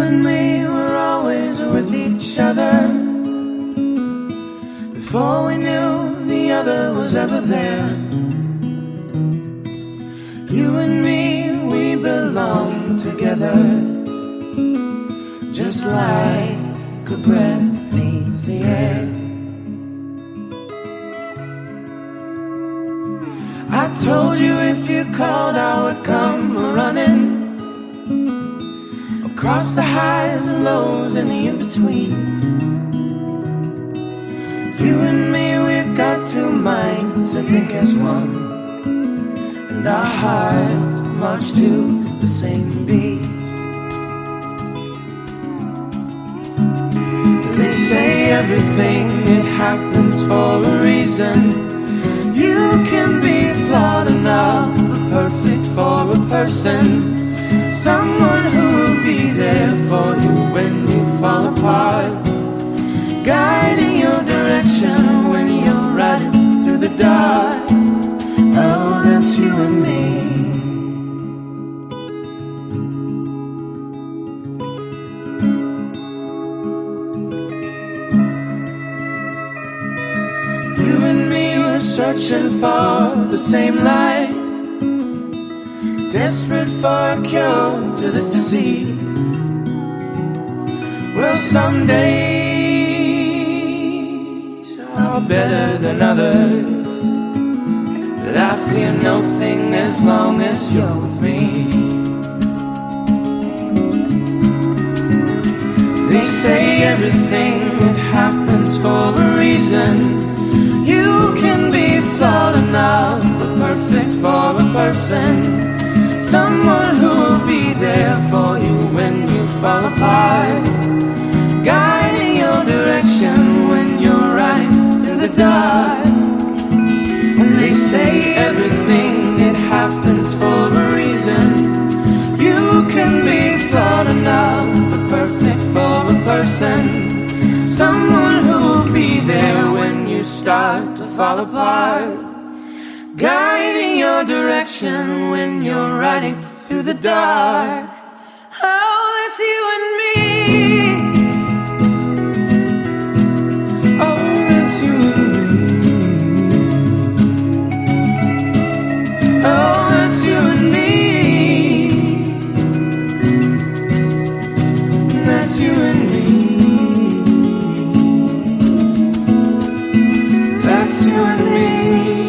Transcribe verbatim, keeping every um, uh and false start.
and me were always with each other. Before we knew the other was ever there. You and me, we belong together, just like a breath needs the air. I told you if you called I would come running, across the highs and lows and the in-between. You and me, we've got two minds that think as one, and our hearts march to the same beat. They say everything, it happens for a reason. You can be flawed enough, but perfect for a person. Someone who will be there for you when you fall apart, guiding your direction when you're riding through the dark. Oh, that's you and me. You and me were searching for the same light, desperate for a cure to this disease. Well, some days are better than others, but I fear nothing as long as you're with me. They say everything that happens for a reason. You can be flawed enough, but perfect for a person. Someone who will be there for you when you fall apart, guiding your direction when you're riding through the dark. And they say everything, it happens for a reason. You can be flawed enough, but perfect for a person. Someone who will be there when you start to fall apart, guiding your direction when you're riding through the dark. Oh, that's you and me. Oh, that's you and me. Oh, that's you and me. That's you and me. That's you and me.